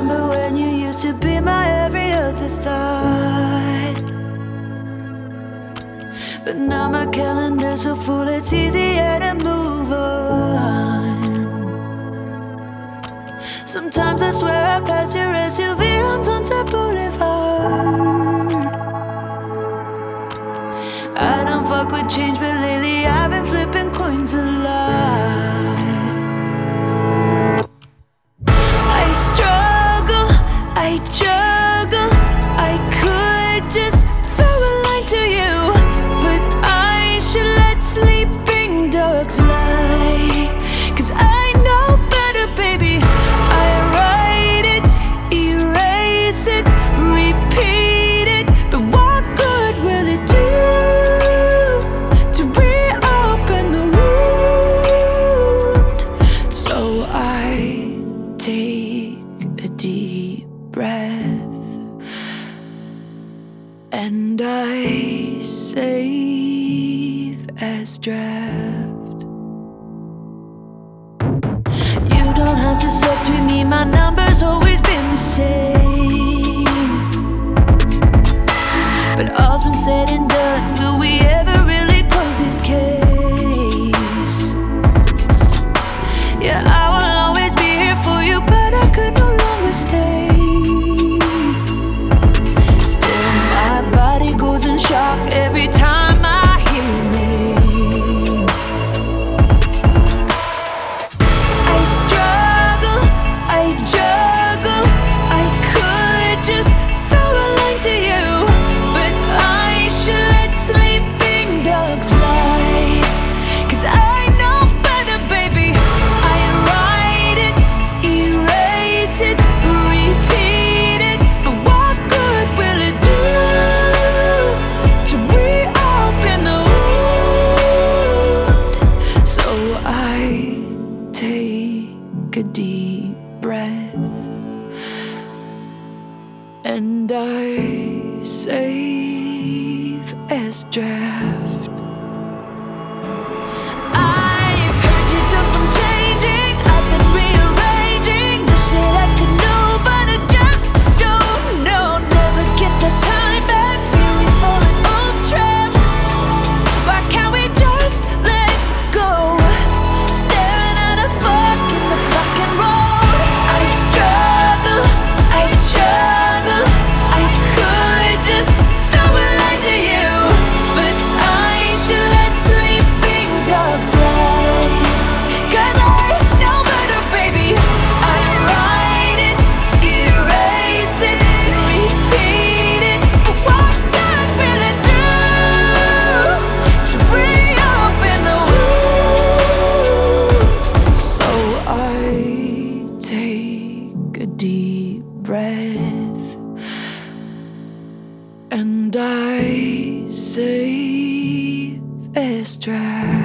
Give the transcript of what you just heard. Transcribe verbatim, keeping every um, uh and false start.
remember when you used to be my every other thought, but now my calendar's so full it's easier to move on. Sometimes I swear I pass your S U V on Sunset Boulevard. I don't fuck with change, but lately I've been flipping coins a lot. I struggle, I juggle, I could just throw a line to you, but I should let sleeping dogs lie, 'cause I know better, baby. I write it, erase it, repeat it, but what good will it do to reopen the wound? So I take a deep breath and I save as draft. You don't have to subtract me, my number's always been the same. But all's been said and done, will we ever really close this case? Yeah, I will always be here for you, but I could no longer stay. Still my body goes in shock every time I hear your name. I struggle, I juggle, I could just throw a line to you, but I should let sleeping dogs lie, 'cause I know better, baby. I write it, erase it, repeat it, but what good will it do to reopen the wound? So I take a deep breath and I save as draft. I've heard you do some changing, I've been rearranging, wish that I could know, but I just don't know. Never get the time back, feel we falling old traps. Why can't we just let go? Staring at a fork in the fucking road. I struggle, I juggle, I could just throw a line to you, but I should let sleeping dogs lie, 'cause I know better, baby. I write it, erase it, repeat it, but what good will it do to reopen the wound? So I take a deep breath and I save as draft.